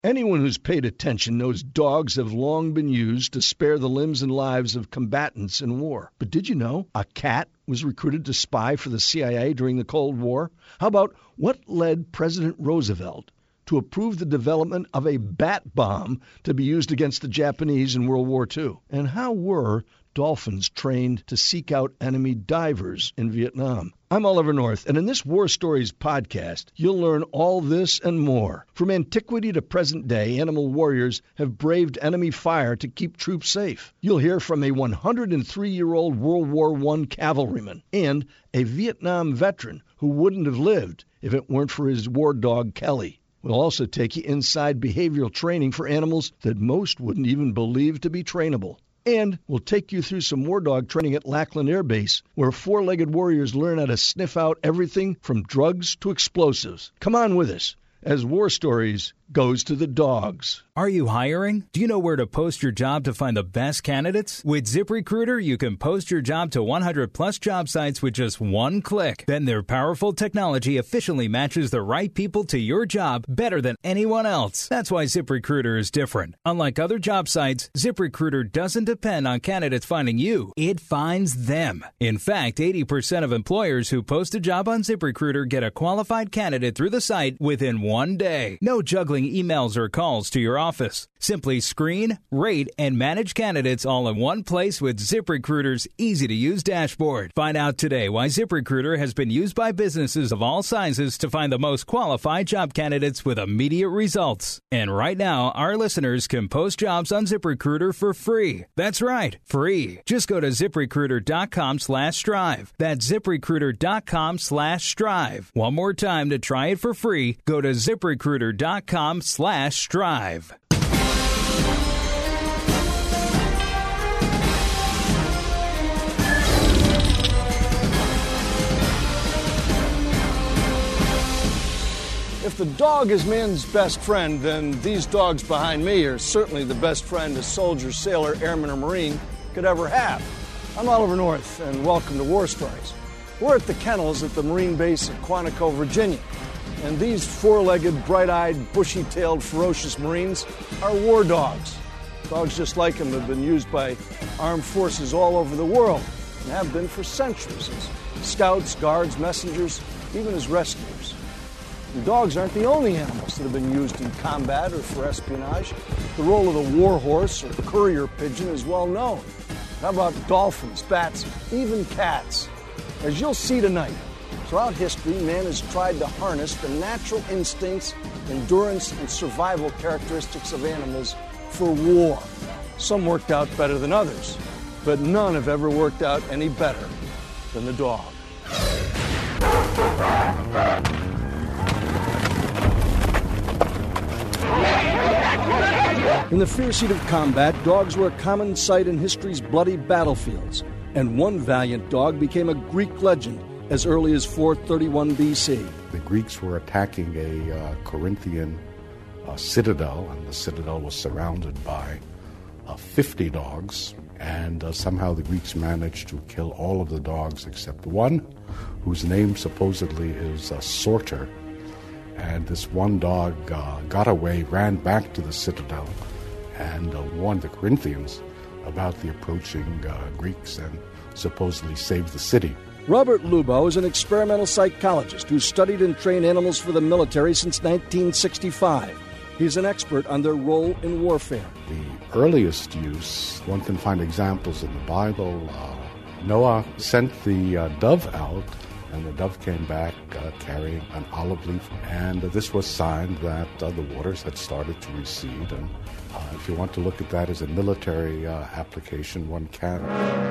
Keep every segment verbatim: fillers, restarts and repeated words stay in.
Anyone who's paid attention knows dogs have long been used to spare the limbs and lives of combatants in war. But did you know a cat was recruited to spy for the C I A during the Cold War? How about what led President Roosevelt to approve the development of a bat bomb to be used against the Japanese in World War Two? And how were dolphins trained to seek out enemy divers in Vietnam? I'm Oliver North, and in this War Stories podcast, you'll learn all this and more. From antiquity to present day, animal warriors have braved enemy fire to keep troops safe. You'll hear from a one hundred three-year-old World War One cavalryman and a Vietnam veteran who wouldn't have lived if it weren't for his war dog, Kelly. We'll also take you inside behavioral training for animals that most wouldn't even believe to be trainable. And we'll take you through some war dog training at Lackland Air Base, where four-legged warriors learn how to sniff out everything from drugs to explosives. Come on with us as War Stories goes to the dogs. Are you hiring? Do you know where to post your job to find the best candidates? With ZipRecruiter, you can post your job to one hundred plus job sites with just one click. Then their powerful technology efficiently matches the right people to your job better than anyone else. That's why ZipRecruiter is different. Unlike other job sites, ZipRecruiter doesn't depend on candidates finding you. It finds them. In fact, eighty percent of employers who post a job on ZipRecruiter get a qualified candidate through the site within one day. No juggling emails or calls to your office. Simply screen, rate, and manage candidates all in one place with ZipRecruiter's easy-to-use dashboard. Find out today why ZipRecruiter has been used by businesses of all sizes to find the most qualified job candidates with immediate results. And right now, our listeners can post jobs on ZipRecruiter for free. That's right, free. Just go to ZipRecruiter.com slash strive. That's ZipRecruiter.com slash strive. One more time to try it for free, go to ZipRecruiter.com slash strive. If the dog is man's best friend, then these dogs behind me are certainly the best friend a soldier, sailor, airman, or Marine could ever have. I'm Oliver North, and welcome to War Stories. We're at the kennels at the Marine base at Quantico, Virginia. And these four-legged, bright-eyed, bushy-tailed, ferocious Marines are war dogs. Dogs just like them have been used by armed forces all over the world and have been for centuries as scouts, guards, messengers, even as rescuers. And dogs aren't the only animals that have been used in combat or for espionage. The role of the war horse or courier pigeon is well known. How about dolphins, bats, even cats? As you'll see tonight, throughout history, man has tried to harness the natural instincts, endurance, and survival characteristics of animals for war. Some worked out better than others, but none have ever worked out any better than the dog. In the fierce heat of combat, dogs were a common sight in history's bloody battlefields, and one valiant dog became a Greek legend as early as four thirty-one B C. The Greeks were attacking a uh, Corinthian uh, citadel, and the citadel was surrounded by uh, fifty dogs, and uh, somehow the Greeks managed to kill all of the dogs except one, whose name supposedly is uh, Sorter. And this one dog uh, got away, ran back to the citadel, and uh, warned the Corinthians about the approaching uh, Greeks and supposedly saved the city. Robert Lubow is an experimental psychologist who studied and trained animals for the military since nineteen sixty-five. He's an expert on their role in warfare. The earliest use, one can find examples in the Bible. Uh, Noah sent the uh, dove out, and the dove came back uh, carrying an olive leaf. And uh, this was sign that uh, the waters had started to recede. And uh, if you want to look at that as a military uh, application, one can.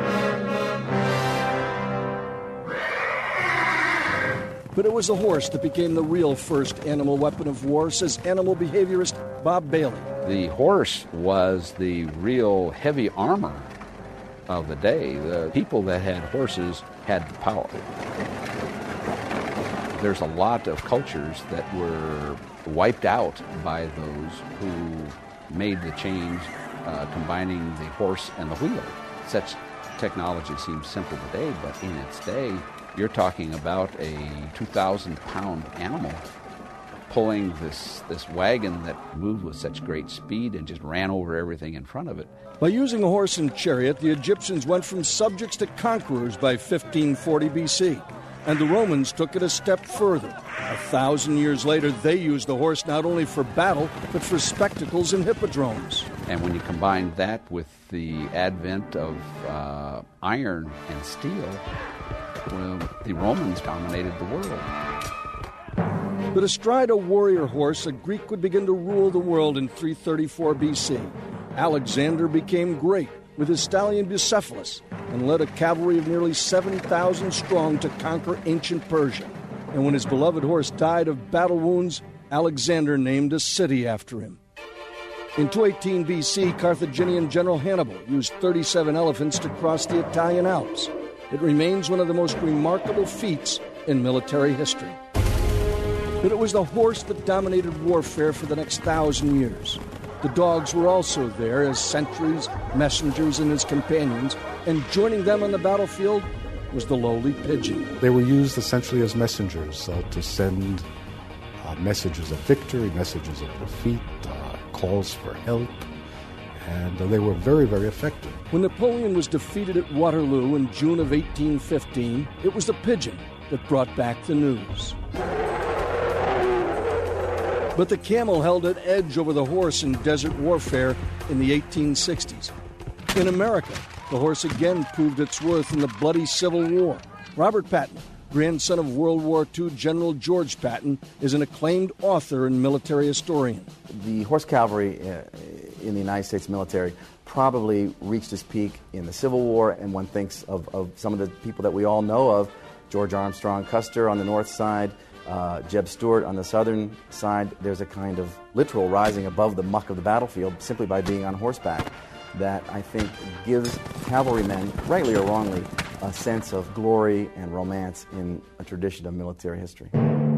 But it was a horse that became the real first animal weapon of war, says animal behaviorist Bob Bailey. The horse was the real heavy armor of the day. The people that had horses had the power. There's a lot of cultures that were wiped out by those who made the change, uh, combining the horse and the wheel. Such technology seems simple today, but in its day, you're talking about a two thousand pound animal pulling this, this wagon that moved with such great speed and just ran over everything in front of it. By using a horse and chariot, the Egyptians went from subjects to conquerors by fifteen forty B C, and the Romans took it a step further. A thousand years later, they used the horse not only for battle, but for spectacles and hippodromes. And when you combine that with the advent of uh, iron and steel, well, the Romans dominated the world. But astride a warrior horse, a Greek would begin to rule the world in three thirty-four B C. Alexander became great with his stallion Bucephalus and led a cavalry of nearly seven thousand strong to conquer ancient Persia. And when his beloved horse died of battle wounds, Alexander named a city after him. In two eighteen B C, Carthaginian General Hannibal used thirty-seven elephants to cross the Italian Alps. It remains one of the most remarkable feats in military history. But it was the horse that dominated warfare for the next thousand years. The dogs were also there as sentries, messengers, and his companions, and joining them on the battlefield was the lowly pigeon. They were used essentially as messengers uh, to send uh, messages of victory, messages of defeat, uh, calls for help, and uh, they were very, very effective. When Napoleon was defeated at Waterloo in June of eighteen fifteen, it was the pigeon that brought back the news. But the camel held an edge over the horse in desert warfare in the eighteen sixties. In America, the horse again proved its worth in the bloody Civil War. Robert Patton, grandson of World War Two General George Patton, is an acclaimed author and military historian. The horse cavalry uh, in the United States military probably reached its peak in the Civil War, and one thinks of, of some of the people that we all know of, George Armstrong Custer on the north side, Uh, Jeb Stuart on the southern side. There's a kind of literal rising above the muck of the battlefield simply by being on horseback that I think gives cavalrymen, rightly or wrongly, a sense of glory and romance in a tradition of military history.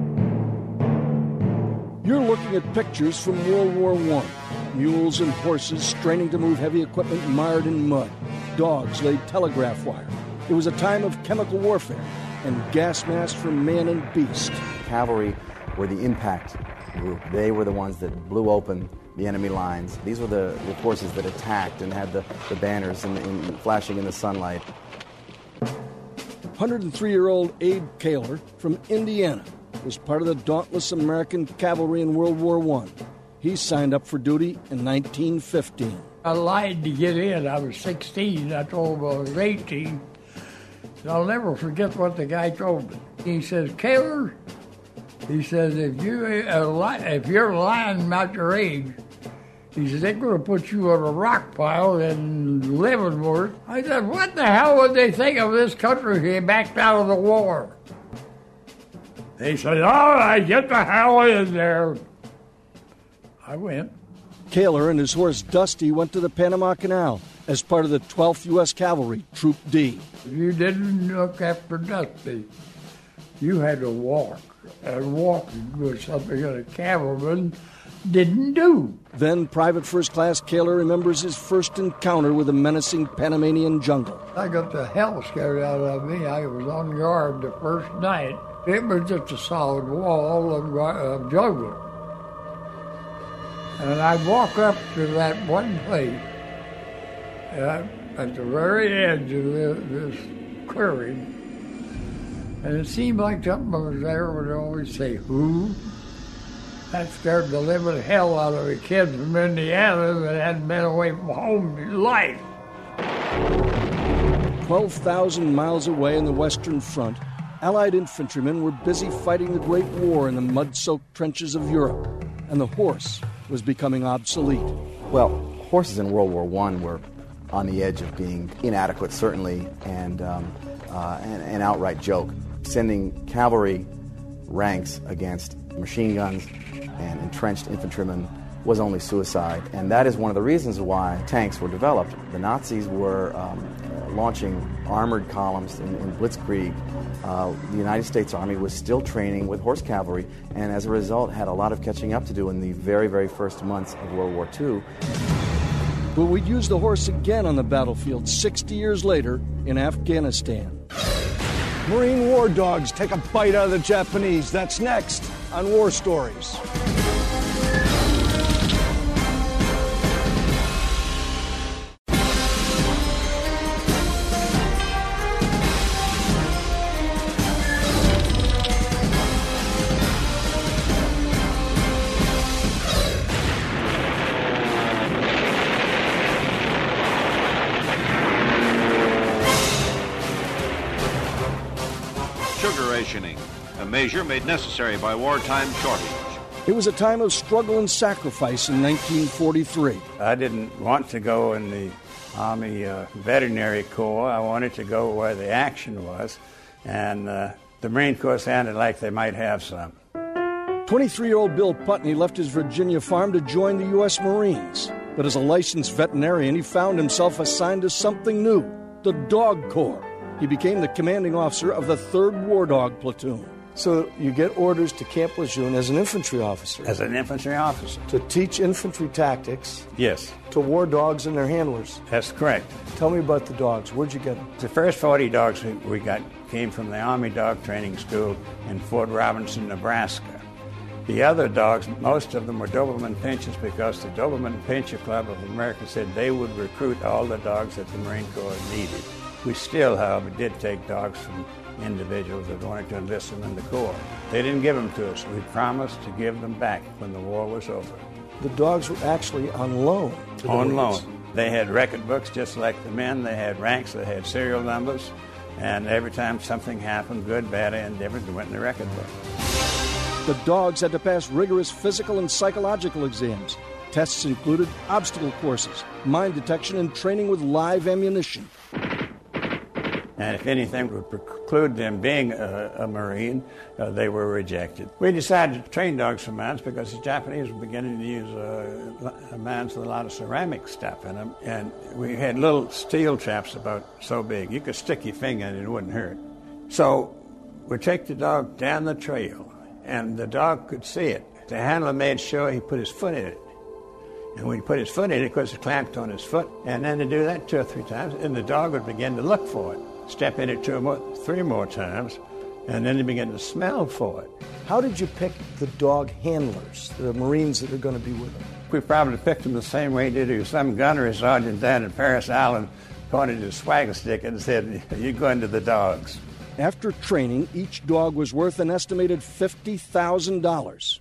You're looking at pictures from World War One. Mules and horses straining to move heavy equipment mired in mud. Dogs laid telegraph wire. It was a time of chemical warfare and gas masks for man and beast. Cavalry were the impact group. They were the ones that blew open the enemy lines. These were the, the forces that attacked and had the, the banners in, in, flashing in the sunlight. one hundred three-year-old Abe Kaler from Indiana was part of the dauntless American cavalry in World War One. He signed up for duty in nineteen fifteen. I lied to get in. I was sixteen. I told him I was eighteen. I'll never forget what the guy told me. He says, Kaler, he says, if, you, uh, if you're lying about your age, he says, they're going to put you on a rock pile in Leavenworth. I said, what the hell would they think of this country if he backed out of the war? They said, all right, get the hell in there. I went. Kaler and his horse Dusty went to the Panama Canal as part of the twelfth U S Cavalry, Troop D. If you didn't look after Dusty, you had to walk. And walking was something that a cavalryman didn't do. Then Private First Class Kaler remembers his first encounter with the menacing Panamanian jungle. I got the hell scared out of me. I was on guard the first night. It was just a solid wall of, of jungle. And I'd walk up to that one place uh, at the very edge of this, this clearing, and it seemed like something was there would always say, who? That scared the living hell out of a kid from Indiana that hadn't been away from home in his life. twelve thousand miles away on the Western Front, Allied infantrymen were busy fighting the Great War in the mud-soaked trenches of Europe, and the horse was becoming obsolete. Well, horses in World War One were on the edge of being inadequate, certainly, and um, uh, an, an outright joke. Sending cavalry ranks against machine guns and entrenched infantrymen was only suicide, and that is one of the reasons why tanks were developed. The Nazis were um, launching armored columns in, in Blitzkrieg. Uh, the United States Army was still training with horse cavalry, and as a result had a lot of catching up to do in the very, very first months of World War Two. But we'd use the horse again on the battlefield sixty years later in Afghanistan. Marine war dogs take a bite out of the Japanese. That's next on War Stories. Sugar rationing, a measure made necessary by wartime shortage. It was a time of struggle and sacrifice in nineteen forty-three. I didn't want to go in the Army uh, Veterinary Corps. I wanted to go where the action was, and uh, the Marine Corps sounded like they might have some. twenty-three-year-old Bill Putney left his Virginia farm to join the U S Marines. But as a licensed veterinarian, he found himself assigned to something new, the Dog Corps. He became the commanding officer of the third War Dog Platoon. So you get orders to Camp Lejeune as an infantry officer. As an infantry officer. To teach infantry tactics. Yes. To war dogs and their handlers. That's correct. Tell me about the dogs. Where'd you get them? The first forty dogs we got came from the Army Dog Training School in Fort Robinson, Nebraska. The other dogs, most of them were Doberman Pinschers because the Doberman Pinscher Club of America said they would recruit all the dogs that the Marine Corps needed. We still, however, did take dogs from individuals that wanted to enlist them in the Corps. They didn't give them to us. We promised to give them back when the war was over. The dogs were actually on loan. To the on Marines. loan. They had record books just like the men. They had ranks. They had serial numbers. And every time something happened, good, bad, and different, it went in the record book. The dogs had to pass rigorous physical and psychological exams. Tests included obstacle courses, mine detection, and training with live ammunition. And if anything would preclude them being a, a Marine, uh, they were rejected. We decided to train dogs for mines because the Japanese were beginning to use uh, mines with a lot of ceramic stuff in them. And we had little steel traps about so big. You could stick your finger in it, it wouldn't hurt. So we take the dog down the trail, and the dog could see it. The handler made sure he put his foot in it. And when he put his foot in it, of course, it clamped on his foot. And then to do that two or three times, and the dog would begin to look for it. Step in it two or more, three more times, and then they begin to smell for it. How did you pick the dog handlers, the Marines that are going to be with them? We probably picked them the same way they do. Some gunnery sergeant down in Paris Island pointed his swagger stick and said, "You're going to the dogs." After training, each dog was worth an estimated fifty thousand dollars.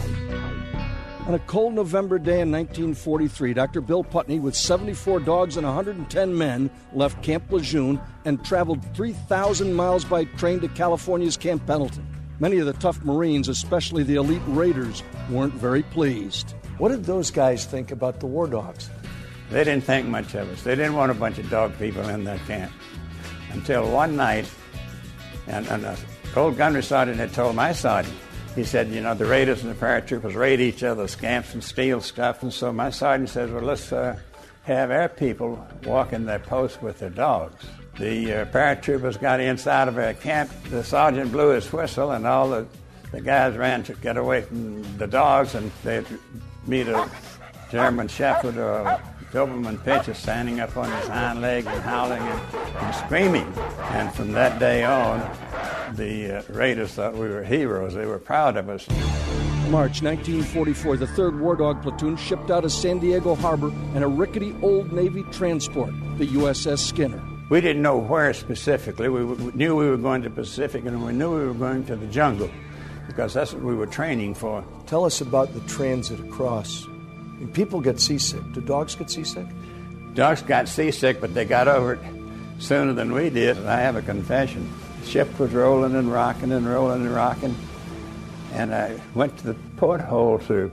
On a cold November day in nineteen forty-three, Doctor Bill Putney, with seventy-four dogs and one hundred ten men, left Camp Lejeune and traveled three thousand miles by train to California's Camp Pendleton. Many of the tough Marines, especially the elite Raiders, weren't very pleased. What did those guys think about the war dogs? They didn't think much of us. They didn't want a bunch of dog people in that camp. Until one night, and, and an old gunnery sergeant had told my sergeant, he said, you know, the Raiders and the paratroopers raid each other's camps and steal stuff. And so my sergeant says, well, let's uh, have our people walk in their posts with their dogs. The uh, paratroopers got inside of our camp. The sergeant blew his whistle, and all the, the guys ran to get away from the dogs, and they'd meet a German Shepherd or a Doberman Pinscher standing up on his hind leg and howling and, and screaming. And from that day on, the uh, Raiders thought we were heroes. They were proud of us. March nineteen forty-four, the third War Dog Platoon shipped out of San Diego Harbor in a rickety old Navy transport, the U S S Skinner. We didn't know where specifically. We, we knew we were going to the Pacific, and we knew we were going to the jungle because that's what we were training for. Tell us about the transit across. And people get seasick. Do dogs get seasick? Dogs got seasick, but they got over it sooner than we did. And I have a confession. The ship was rolling and rocking and rolling and rocking, and I went to the porthole to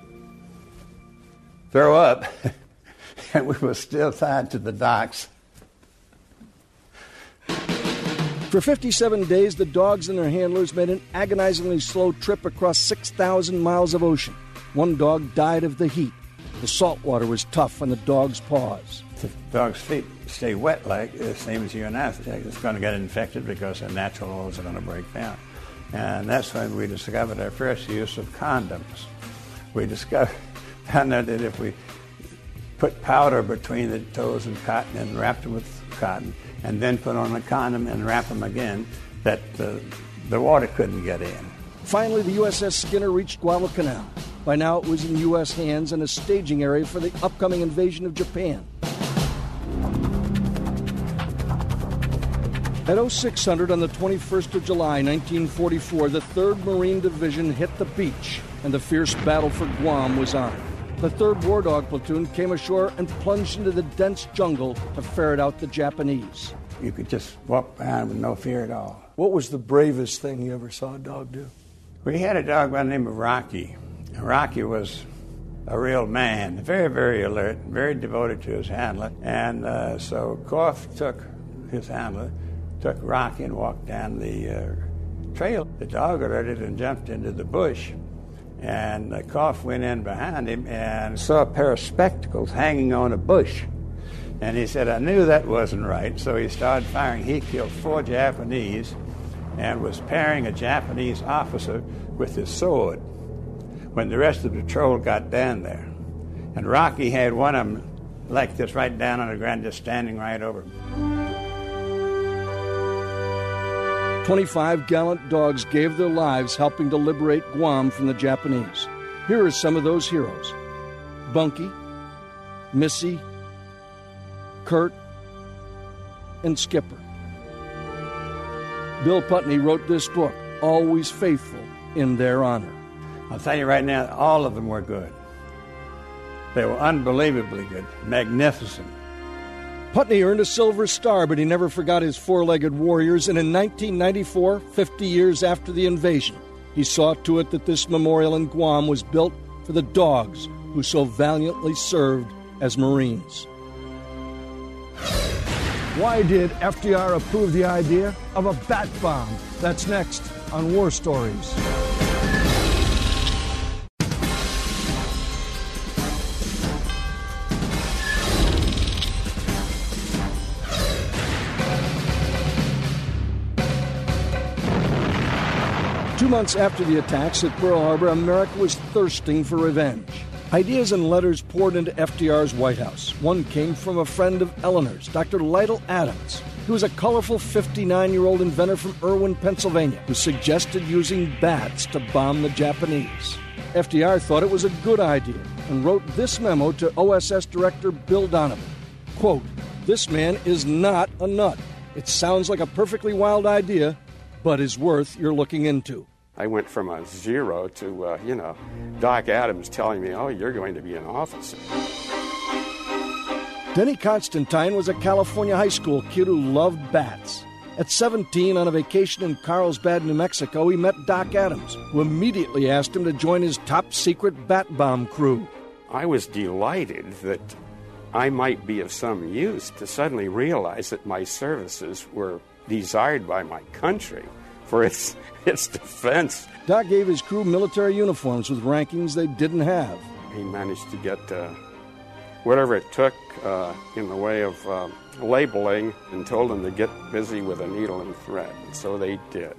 throw up, and we were still tied to the docks. For fifty-seven days, the dogs and their handlers made an agonizingly slow trip across six thousand miles of ocean. One dog died of the heat. The salt water was tough on the dog's paws. If the dog's feet stay wet like the same as you and I, it's going to get infected because their natural oils are going to break down. And that's when we discovered our first use of condoms. We discovered, found out that if we put powder between the toes and cotton and wrapped them with cotton, and then put on a condom and wrap them again, that the, the water couldn't get in. Finally, the U S S Skinner reached Guadalcanal. By now, it was in U S hands and a staging area for the upcoming invasion of Japan. At oh six hundred on the twenty-first of July, nineteen forty-four, the third Marine Division hit the beach, and the fierce battle for Guam was on. The third War Dog Platoon came ashore and plunged into the dense jungle to ferret out the Japanese. You could just walk around with no fear at all. What was the bravest thing you ever saw a dog do? We had a dog by the name of Rocky. Rocky was a real man, very, very alert, very devoted to his handler. And uh, so Koff took his handler, took Rocky and walked down the uh, trail. The dog alerted and jumped into the bush. And uh, Koff went in behind him and saw a pair of spectacles hanging on a bush. And he said, I knew that wasn't right. So he started firing. He killed four Japanese and was parrying a Japanese officer with his sword when the rest of the patrol got down there. And Rocky had one of them like this right down on the ground, just standing right over him. twenty-five gallant dogs gave their lives helping to liberate Guam from the Japanese. Here are some of those heroes: Bunky, Missy, Kurt, and Skipper. Bill Putney wrote this book, Always Faithful, in their honor. I'll tell you right now, all of them were good. They were unbelievably good, magnificent. Putney earned a Silver Star, but he never forgot his four-legged warriors, and in nineteen ninety-four, fifty years after the invasion, he saw to it that this memorial in Guam was built for the dogs who so valiantly served as Marines. Why did F D R approve the idea of a bat bomb? That's next on War Stories. Two months after the attacks at Pearl Harbor, America was thirsting for revenge. Ideas and letters poured into F D R's White House. One came from a friend of Eleanor's, Doctor Lytle Adams. He was a colorful fifty-nine-year-old inventor from Irwin, Pennsylvania, who suggested using bats to bomb the Japanese. F D R thought it was a good idea and wrote this memo to O S S Director Bill Donovan. Quote, "This man is not a nut. It sounds like a perfectly wild idea, but is worth your looking into." I went from a zero to, uh, you know, Doc Adams telling me, oh, you're going to be an officer. Denny Constantine was a California high school kid who loved bats. At seventeen, on a vacation in Carlsbad, New Mexico, he met Doc Adams, who immediately asked him to join his top-secret bat bomb crew. I was delighted that I might be of some use to suddenly realize that my services were desired by my country for its its defense. Doc gave his crew military uniforms with rankings they didn't have. He managed to get uh, whatever it took uh, in the way of uh, labeling and told them to get busy with a needle and thread. And so they did.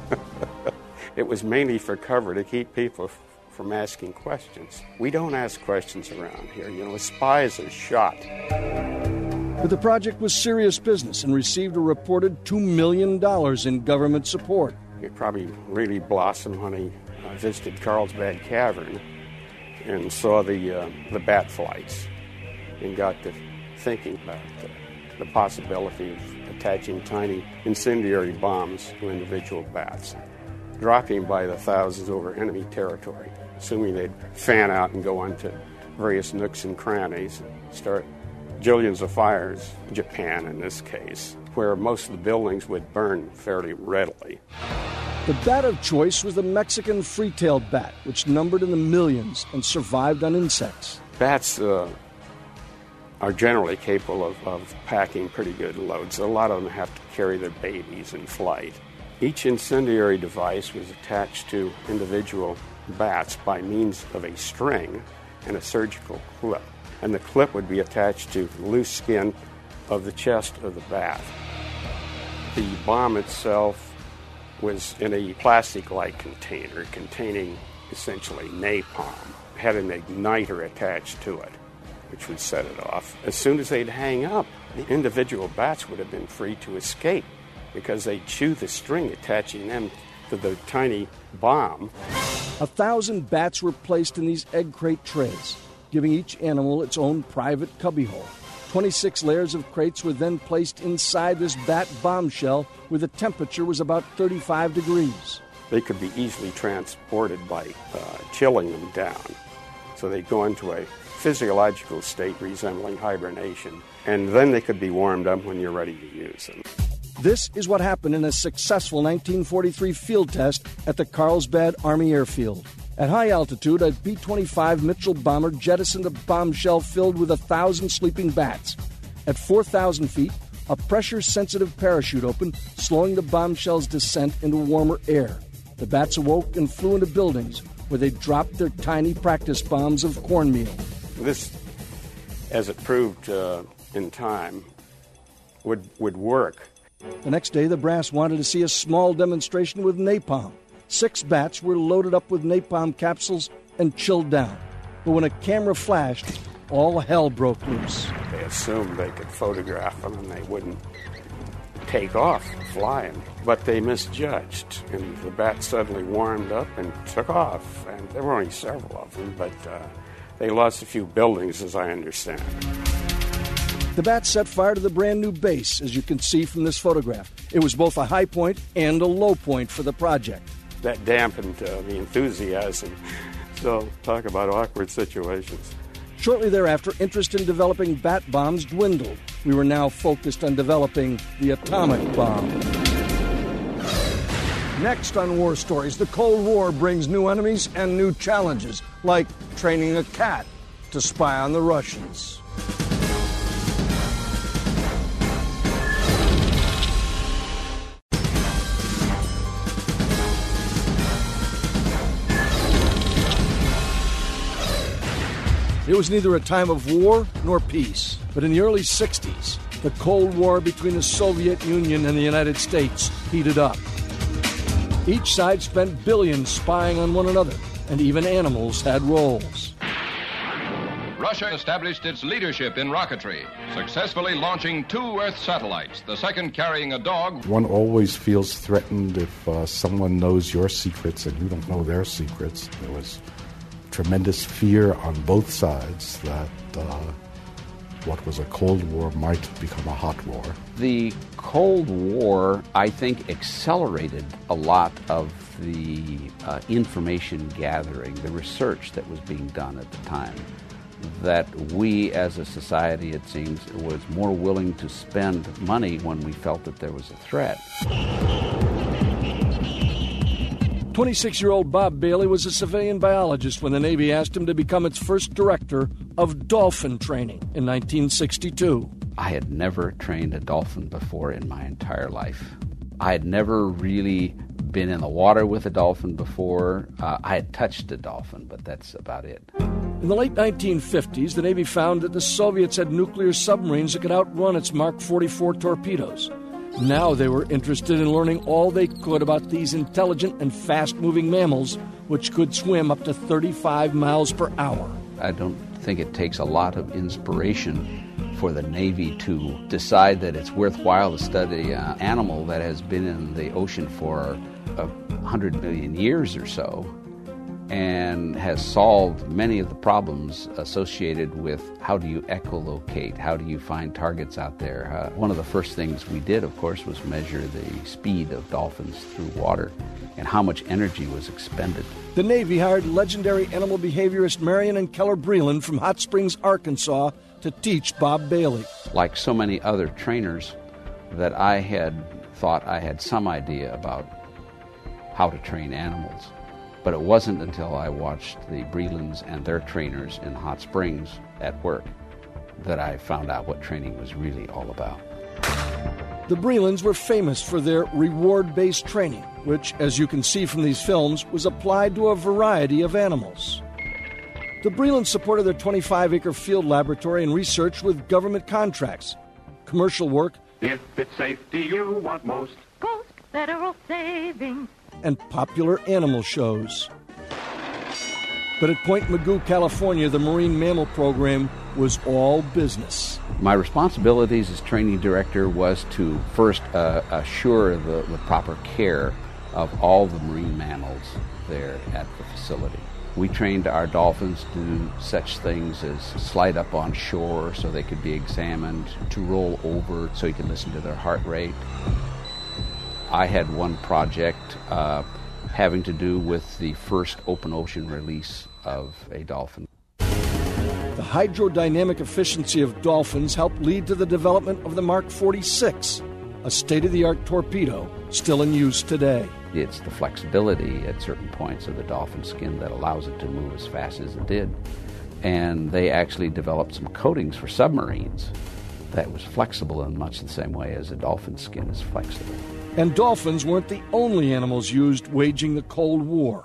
It was mainly for cover to keep people f- from asking questions. We don't ask questions around here. You know, spies are shot. But the project was serious business and received a reported two million dollars in government support. It probably really blossomed when he uh, visited Carlsbad Cavern and saw the uh, the bat flights and got to thinking about the, the possibility of attaching tiny incendiary bombs to individual bats, dropping by the thousands over enemy territory, assuming they'd fan out and go onto various nooks and crannies and start jillions of fires, Japan in this case, where most of the buildings would burn fairly readily. The bat of choice was the Mexican free-tailed bat, which numbered in the millions and survived on insects. Bats uh, are generally capable of, of packing pretty good loads. A lot of them have to carry their babies in flight. Each incendiary device was attached to individual bats by means of a string and a surgical clip. And the clip would be attached to the loose skin of the chest of the bat. The bomb itself was in a plastic-like container containing essentially napalm. It had an igniter attached to it, which would set it off. As soon as they'd hang up, the individual bats would have been free to escape because they'd chew the string attaching them to the tiny bomb. A thousand bats were placed in these egg crate trays, giving each animal its own private cubbyhole. twenty-six layers of crates were then placed inside this bat bombshell where the temperature was about thirty-five degrees. They could be easily transported by uh, chilling them down. So they'd go into a physiological state resembling hibernation, and then they could be warmed up when you're ready to use them. This is what happened in a successful nineteen forty-three field test at the Carlsbad Army Airfield. At high altitude, a B twenty-five Mitchell bomber jettisoned a bombshell filled with a thousand sleeping bats. At four thousand feet, a pressure-sensitive parachute opened, slowing the bombshell's descent into warmer air. The bats awoke and flew into buildings where they dropped their tiny practice bombs of cornmeal. This, as it proved uh, in time, would would work. The next day, the brass wanted to see a small demonstration with napalm. Six bats were loaded up with napalm capsules and chilled down. But when a camera flashed, all hell broke loose. They assumed they could photograph them and they wouldn't take off flying. But they misjudged, and the bats suddenly warmed up and took off. And there were only several of them, but uh, they lost a few buildings, as I understand. The bats set fire to the brand new base, as you can see from this photograph. It was both a high point and a low point for the project. That dampened uh, the enthusiasm. So talk about awkward situations. Shortly thereafter, interest in developing bat bombs dwindled. We were now focused on developing the atomic bomb. Next on War Stories, the Cold War brings new enemies and new challenges, like training a cat to spy on the Russians. It was neither a time of war nor peace, but in the early sixties, the Cold War between the Soviet Union and the United States heated up. Each side spent billions spying on one another, and even animals had roles. Russia established its leadership in rocketry, successfully launching two Earth satellites, the second carrying a dog. One always feels threatened if uh, someone knows your secrets and you don't know their secrets. There was tremendous fear on both sides that uh, what was a Cold War might become a hot war. The Cold War, I think, accelerated a lot of the uh, information gathering, the research that was being done at the time, that we as a society, it seems, was more willing to spend money when we felt that there was a threat. twenty-six-year-old Bob Bailey was a civilian biologist when the Navy asked him to become its first director of dolphin training in nineteen sixty-two. I had never trained a dolphin before in my entire life. I had never really been in the water with a dolphin before. Uh, I had touched a dolphin, but that's about it. In the late nineteen fifties, the Navy found that the Soviets had nuclear submarines that could outrun its Mark forty-four torpedoes. Now they were interested in learning all they could about these intelligent and fast-moving mammals, which could swim up to thirty-five miles per hour. I don't think it takes a lot of inspiration for the Navy to decide that it's worthwhile to study an animal that has been in the ocean for a hundred million years or so and has solved many of the problems associated with how do you echolocate, how do you find targets out there. Uh, one of the first things we did, of course, was measure the speed of dolphins through water and how much energy was expended. The Navy hired legendary animal behaviorist Marion and Keller Breland from Hot Springs, Arkansas, to teach Bob Bailey. Like so many other trainers, that I had thought I had some idea about how to train animals. But it wasn't until I watched the Brelands and their trainers in Hot Springs at work that I found out what training was really all about. The Brelands were famous for their reward-based training, which, as you can see from these films, was applied to a variety of animals. The Brelands supported their twenty-five acre field laboratory and research with government contracts, commercial work, if it's safety you want most, Coast Federal Savings, and popular animal shows. But at Point Mugu, California, the Marine Mammal Program was all business. My responsibilities as training director was to first uh, assure the, the proper care of all the marine mammals there at the facility. We trained our dolphins to do such things as slide up on shore so they could be examined, to roll over so you could listen to their heart rate. I had one project uh, having to do with the first open ocean release of a dolphin. The hydrodynamic efficiency of dolphins helped lead to the development of the Mark forty-six, a state-of-the-art torpedo still in use today. It's the flexibility at certain points of the dolphin skin that allows it to move as fast as it did. And they actually developed some coatings for submarines that was flexible in much the same way as a dolphin skin is flexible. And dolphins weren't the only animals used waging the Cold War.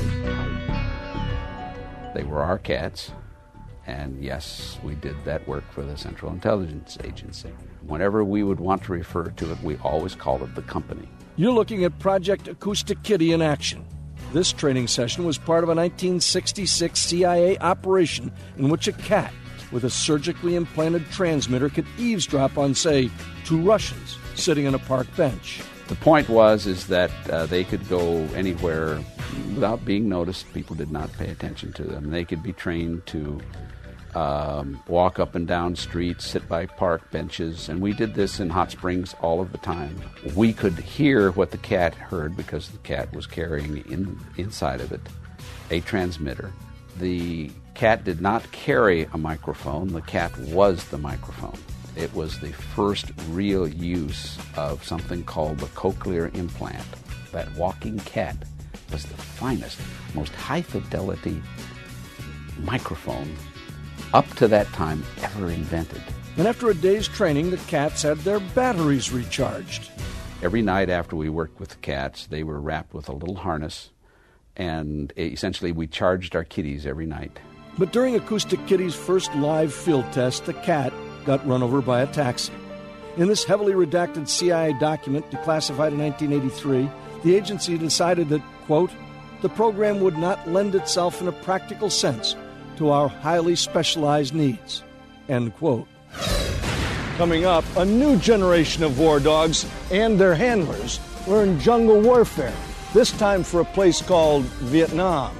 They were our cats. And yes, we did that work for the Central Intelligence Agency. Whenever we would want to refer to it, we always called it the company. You're looking at Project Acoustic Kitty in action. This training session was part of a nineteen sixty-six C I A operation in which a cat with a surgically implanted transmitter could eavesdrop on, say, two Russians sitting on a park bench. The point was is that uh, they could go anywhere without being noticed. People did not pay attention to them. They could be trained to um, walk up and down streets, sit by park benches, and we did this in Hot Springs all of the time. We could hear what the cat heard because the cat was carrying in, inside of it a transmitter. The cat did not carry a microphone. The cat was the microphone. It was the first real use of something called the cochlear implant. That walking cat was the finest, most high-fidelity microphone up to that time ever invented. And after a day's training, the cats had their batteries recharged. Every night after we worked with the cats, they were wrapped with a little harness, and essentially we charged our kitties every night. But during Acoustic Kitty's first live field test, the cat got run over by a taxi. In this heavily redacted C I A document, declassified in nineteen eighty-three, the agency decided that, quote, the program would not lend itself in a practical sense to our highly specialized needs, end quote. Coming up, a new generation of war dogs and their handlers learn jungle warfare, this time for a place called Vietnam.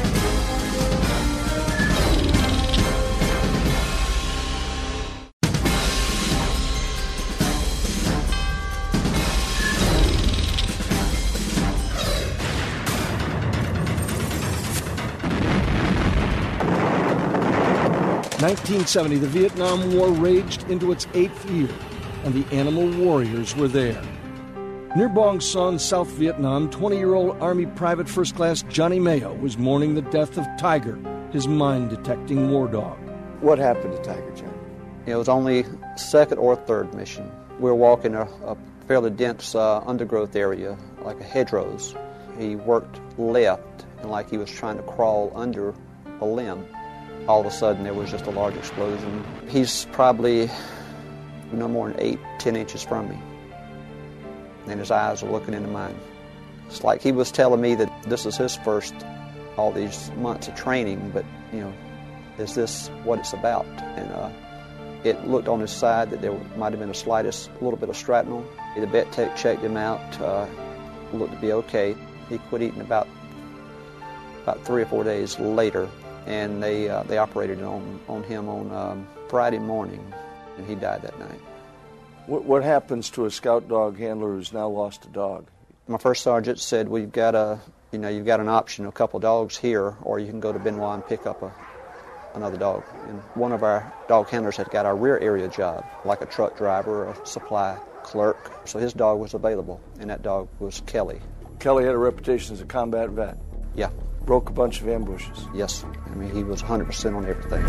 nineteen seventy, the Vietnam War raged into its eighth year, and the animal warriors were there. Near Bong Son, South Vietnam, twenty-year-old Army Private First Class Johnny Mayo was mourning the death of Tiger, his mine-detecting war dog. What happened to Tiger, Johnny? It was only second or third mission. We were walking a, a fairly dense uh, undergrowth area, like a hedgerows. He worked left, and like he was trying to crawl under a limb. All of a sudden, there was just a large explosion. He's probably no more than eight, ten inches from me. And his eyes are looking into mine. It's like he was telling me that this is his first, all these months of training, but, you know, is this what it's about? And uh, it looked on his side that there might have been a slightest little bit of shrapnel. The vet tech checked him out, uh, looked to be okay. He quit eating about, about three or four days later. And they uh, they operated on, on him on um, Friday morning, and he died that night. What, what happens to a scout dog handler who's now lost a dog? My first sergeant said, "Well, you've got a, you know, you've got an option, a couple dogs here, or you can go to Benoit and pick up a another dog." And one of our dog handlers had got our rear area job, like a truck driver or a supply clerk. So his dog was available, and that dog was Kelly. Kelly had a reputation as a combat vet. Yeah. Broke a bunch of ambushes. Yes. I mean, he was one hundred percent on everything.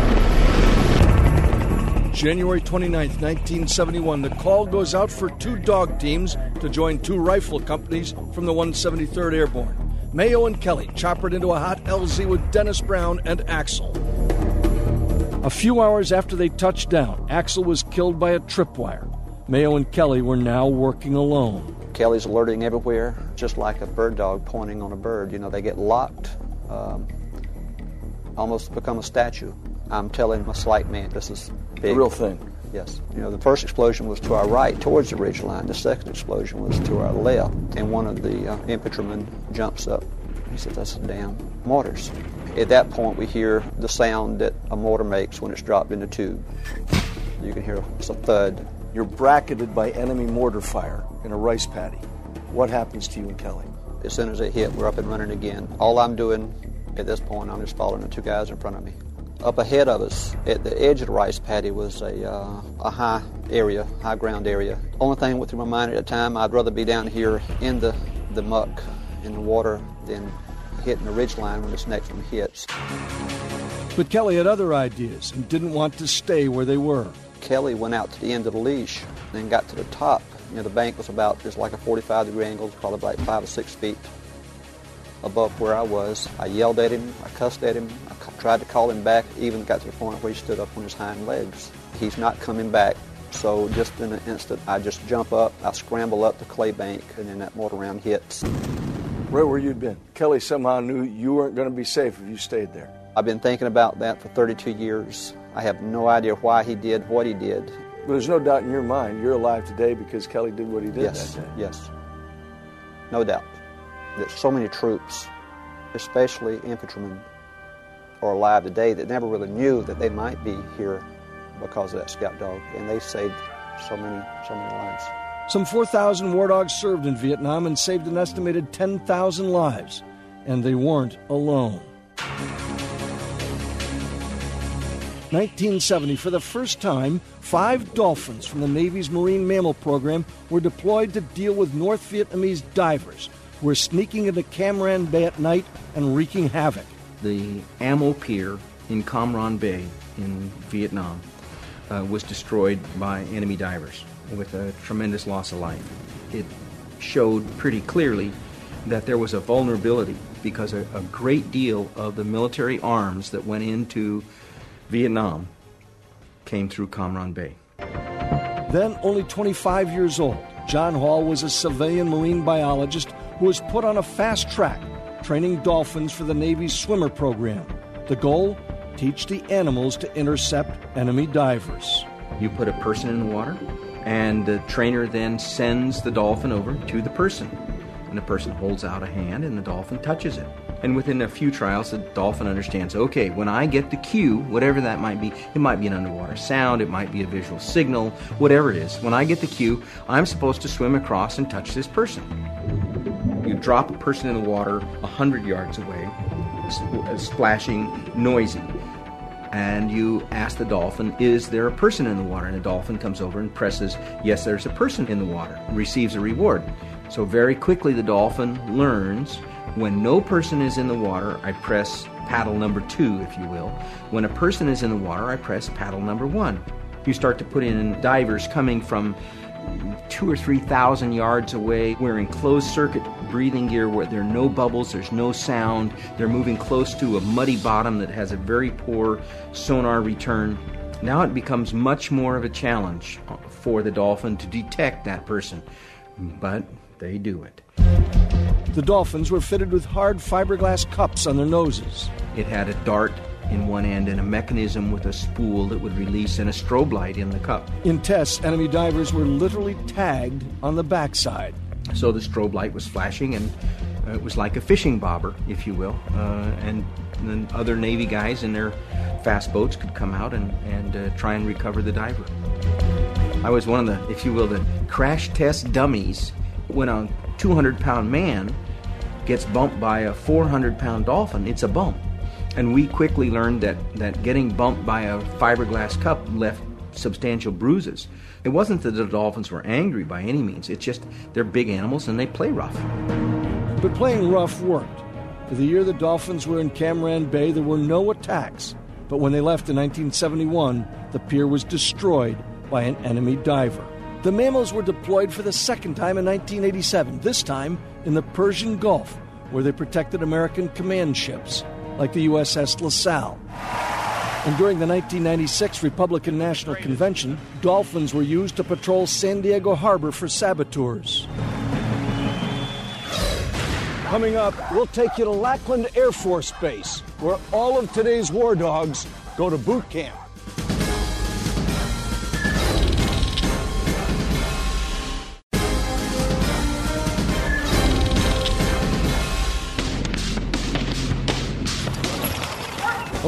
January twenty-ninth, nineteen seventy-one, the call goes out for two dog teams to join two rifle companies from the one hundred seventy-third Airborne. Mayo and Kelly choppered into a hot L Z with Dennis Brown and Axel. A few hours after they touched down, Axel was killed by a tripwire. Mayo and Kelly were now working alone. Kelly's alerting everywhere, just like a bird dog pointing on a bird. You know, they get locked, um, almost become a statue. I'm telling a slight man, this is big. The real thing. yes. You know, the first explosion was to our right towards the ridge line. The second explosion was to our left. And one of the uh, infantrymen jumps up. He said, that's damn mortars. At that point, we hear the sound that a mortar makes when it's dropped in the tube. You can hear some thud. You're bracketed by enemy mortar fire in a rice paddy. What happens to you and Kelly? As soon as it hit, we're up and running again. All I'm doing at this point, I'm just following the two guys in front of me. Up ahead of us, at the edge of the rice paddy, was a, uh, a high area, high ground area. Only thing went through my mind at the time, I'd rather be down here in the, the muck, in the water, than hitting the ridge line when this next one hits. But Kelly had other ideas and didn't want to stay where they were. Kelly went out to the end of the leash, then got to the top. You know, the bank was about just like a forty-five degree angle, probably like five or six feet above where I was. I yelled at him, I cussed at him, I tried to call him back, even got to the point where he stood up on his hind legs. He's not coming back, so just in an instant, I just jump up, I scramble up the clay bank, and then that mortar round hits. Right where you'd been. Kelly somehow knew you weren't going to be safe if you stayed there. I've been thinking about that for thirty-two years. I have no idea why he did what he did. But there's no doubt in your mind you're alive today because Kelly did what he did yes, that day. Yes, no doubt. That so many troops, especially infantrymen, are alive today that never really knew that they might be here because of that scout dog, and they saved so many, so many lives. Some four thousand war dogs served in Vietnam and saved an estimated ten thousand lives, and they weren't alone. nineteen seventy, for the first time, five Dolphins from the Navy's Marine Mammal Program were deployed to deal with North Vietnamese divers who were sneaking into Cam Ranh Bay at night and wreaking havoc. The Ammo Pier in Cam Ranh Bay in Vietnam uh, was destroyed by enemy divers with a tremendous loss of life. It showed pretty clearly that there was a vulnerability because a, a great deal of the military arms that went into Vietnam came through Cam Ranh Bay. Then, only twenty-five years old, John Hall was a civilian marine biologist who was put on a fast track, training dolphins for the Navy's swimmer program. The goal? Teach the animals to intercept enemy divers. You put a person in the water, and the trainer then sends the dolphin over to the person. And the person holds out a hand, and the dolphin touches it. And within a few trials, the dolphin understands, okay, when I get the cue, whatever that might be, it might be an underwater sound, it might be a visual signal, whatever it is, when I get the cue, I'm supposed to swim across and touch this person. You drop a person in the water one hundred yards away, splashing, noisy, and you ask the dolphin, is there a person in the water? And the dolphin comes over and presses, yes, there's a person in the water, and receives a reward. So very quickly the dolphin learns, when no person is in the water, I press paddle number two, if you will. When a person is in the water, I press paddle number one. You start to put in divers coming from two or three thousand yards away, wearing closed circuit breathing gear where there are no bubbles, there's no sound. They're moving close to a muddy bottom that has a very poor sonar return. Now it becomes much more of a challenge for the dolphin to detect that person, but they do it. The dolphins were fitted with hard fiberglass cups on their noses. It had a dart in one end and a mechanism with a spool that would release and a strobe light in the cup. In tests, enemy divers were literally tagged on the backside. So the strobe light was flashing, and uh, it was like a fishing bobber, if you will. Uh, and then other Navy guys in their fast boats could come out and, and uh, try and recover the diver. I was one of the, if you will, the crash test dummies when a two hundred pound man gets bumped by a four hundred pound dolphin. It's a bump. And we quickly learned that, that getting bumped by a fiberglass cup left substantial bruises. It wasn't that the dolphins were angry by any means. It's just they're big animals and they play rough. But playing rough worked. For the year the dolphins were in Cam Ranh Bay, there were no attacks. But when they left in nineteen seventy-one, the pier was destroyed by an enemy diver. The mammals were deployed for the second time in nineteen eighty-seven, this time in the Persian Gulf, where they protected American command ships, like the U S S LaSalle. And during the nineteen ninety-six Republican National Convention, dolphins were used to patrol San Diego Harbor for saboteurs. Coming up, we'll take you to Lackland Air Force Base, where all of today's war dogs go to boot camp.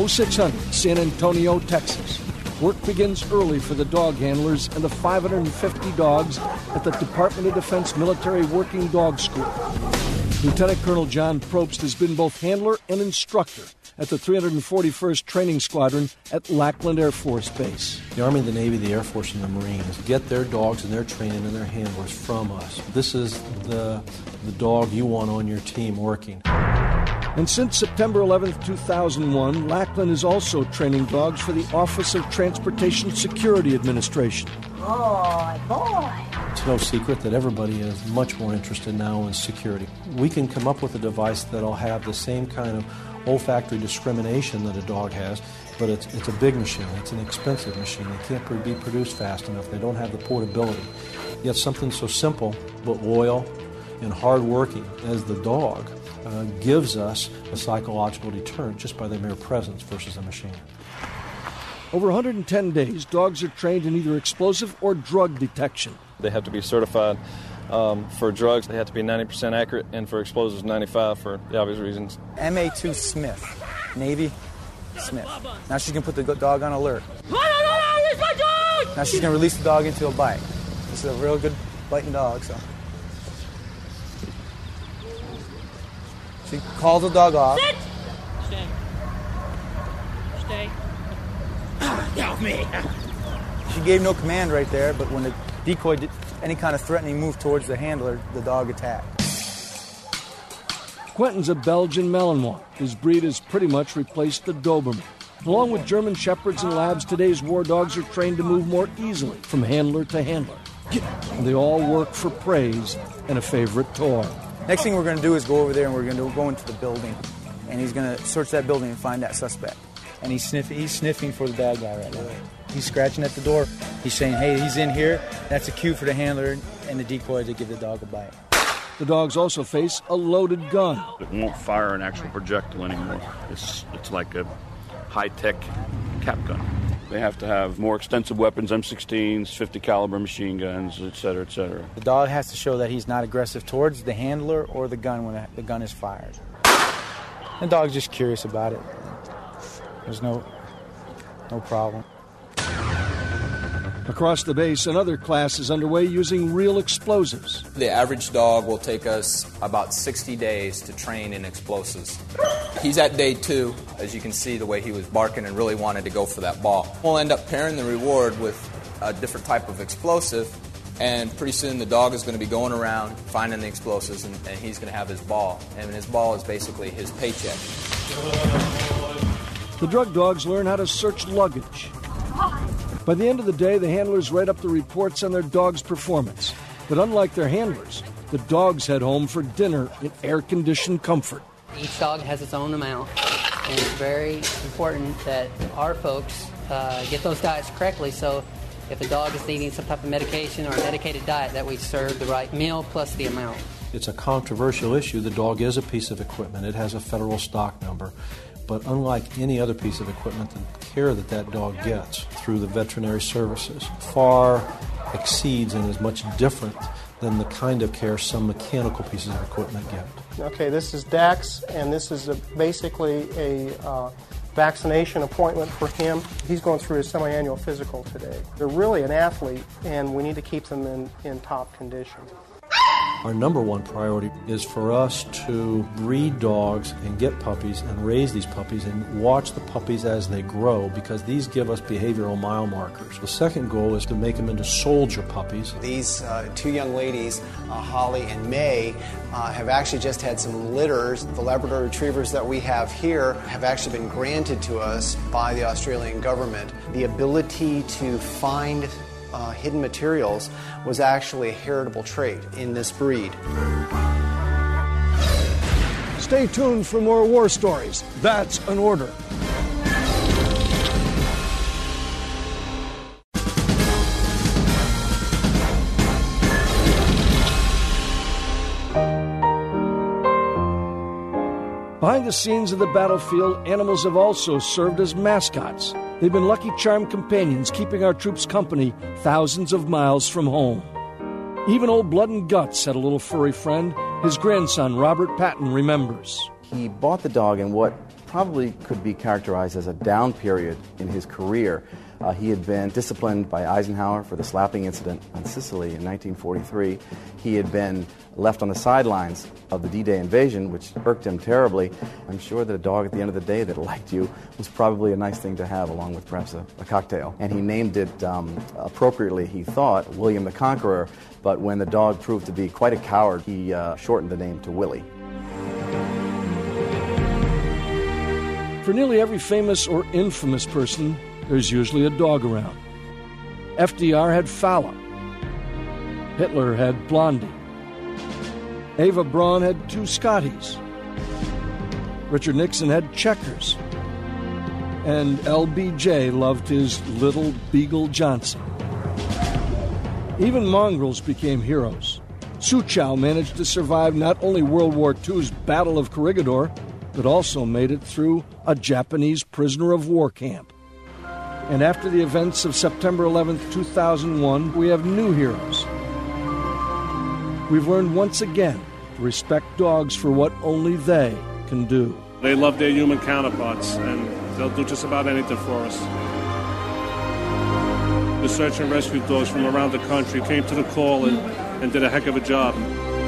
oh six hundred, San Antonio, Texas. Work begins early for the dog handlers and the five hundred fifty dogs at the Department of Defense Military Working Dog School. Lieutenant Colonel John Probst has been both handler and instructor at the three hundred forty-first Training Squadron at Lackland Air Force Base. The Army, the Navy, the Air Force, and the Marines get their dogs and their training and their handlers from us. This is the, the dog you want on your team working. And since September eleventh, two thousand one, Lackland is also training dogs for the Office of Transportation Security Administration. Boy, boy. It's no secret that everybody is much more interested now in security. We can come up with a device that'll have the same kind of olfactory discrimination that a dog has, but it's, it's a big machine. It's an expensive machine. It can't be produced fast enough. They don't have the portability. Yet something so simple but loyal and hardworking as the dog uh, gives us a psychological deterrent just by their mere presence versus a machine. Over one hundred ten days, dogs are trained in either explosive or drug detection. They have to be certified um, for drugs. They have to be ninety percent accurate, and for explosives, ninety-five for the obvious reasons. M A two Smith, Navy Smith. Now she's going to put the dog on alert. Now she's going to release the dog into a bite. This is a real good biting dog, so. She calls the dog off. Sit! Stay. Stay. Help me! She gave no command right there, but when the decoy did any kind of threatening move towards the handler, the dog attacked. Quentin's a Belgian Malinois. His breed has pretty much replaced the Doberman. Along with German Shepherds and Labs, today's war dogs are trained to move more easily from handler to handler. And they all work for praise and a favorite toy. Next thing we're going to do is go over there and we're going to go into the building. And he's going to search that building and find that suspect. And he's sniffing, he's sniffing for the bad guy right now. He's scratching at the door. He's saying, hey, he's in here. That's a cue for the handler and the decoy to give the dog a bite. The dogs also face a loaded gun. It won't fire an actual projectile anymore. It's, it's like a high-tech cap gun. They have to have more extensive weapons, M sixteens, fifty caliber machine guns, et cetera, et cetera. The dog has to show that he's not aggressive towards the handler or the gun when the gun is fired. The dog's just curious about it. There's no, no problem. Across the base, another class is underway using real explosives. The average dog will take us about sixty days to train in explosives. He's at day two, as you can see the way he was barking and really wanted to go for that ball. We'll end up pairing the reward with a different type of explosive, and pretty soon the dog is going to be going around finding the explosives, and, and he's going to have his ball. And his ball is basically his paycheck. The drug dogs learn how to search luggage. By the end of the day, the handlers write up the reports on their dog's performance. But unlike their handlers, the dogs head home for dinner in air-conditioned comfort. Each dog has its own amount, and it's very important that our folks uh, get those diets correctly, so if a dog is needing some type of medication or a medicated diet, that we serve the right meal plus the amount. It's a controversial issue. The dog is a piece of equipment. It has a federal stock number. But unlike any other piece of equipment, the care that that dog gets through the veterinary services far exceeds and is much different than the kind of care some mechanical pieces of equipment get. Okay, this is Dax, and this is a, basically a uh, vaccination appointment for him. He's going through his semi-annual physical today. They're really an athlete, and we need to keep them in, in top condition. Our number one priority is for us to breed dogs and get puppies and raise these puppies and watch the puppies as they grow, because these give us behavioral mile markers. The second goal is to make them into soldier puppies. These uh, two young ladies, uh, Holly and May, uh, have actually just had some litters. The Labrador Retrievers that we have here have actually been granted to us by the Australian government. The ability to find Uh, hidden materials was actually a heritable trait in this breed. Stay tuned for more war stories. That's an order. Behind the scenes of the battlefield, animals have also served as mascots. They've been lucky charm companions, keeping our troops company thousands of miles from home. Even old Blood and Guts had a little furry friend. His grandson, Robert Patton, remembers. He bought the dog in what probably could be characterized as a down period in his career. Uh, he had been disciplined by Eisenhower for the slapping incident on Sicily in nineteen forty-three. He had been left on the sidelines of the D-Day invasion, which irked him terribly. I'm sure that a dog at the end of the day that liked you was probably a nice thing to have, along with perhaps a, a cocktail. And he named it um, appropriately, he thought, William the Conqueror, but when the dog proved to be quite a coward, he uh, shortened the name to Willie. For nearly every famous or infamous person, there's usually a dog around. F D R had Fala. Hitler had Blondie. Eva Braun had two Scotties. Richard Nixon had Checkers. And L B J loved his little Beagle Johnson. Even mongrels became heroes. Su Chow managed to survive not only World War Two's Battle of Corregidor, but also made it through a Japanese prisoner of war camp. And after the events of September eleventh, two thousand one, we have new heroes. We've learned once again to respect dogs for what only they can do. They love their human counterparts, and they'll do just about anything for us. The search and rescue dogs from around the country came to the call and, and did a heck of a job.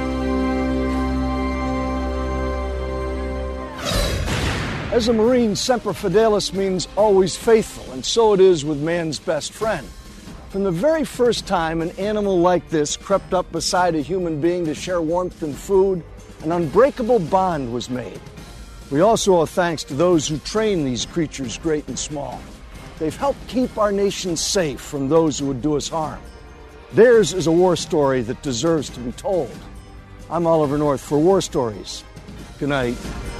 As a Marine, Semper Fidelis means always faithful, and so it is with man's best friend. From the very first time an animal like this crept up beside a human being to share warmth and food, an unbreakable bond was made. We also owe thanks to those who train these creatures, great and small. They've helped keep our nation safe from those who would do us harm. Theirs is a war story that deserves to be told. I'm Oliver North for War Stories. Good night.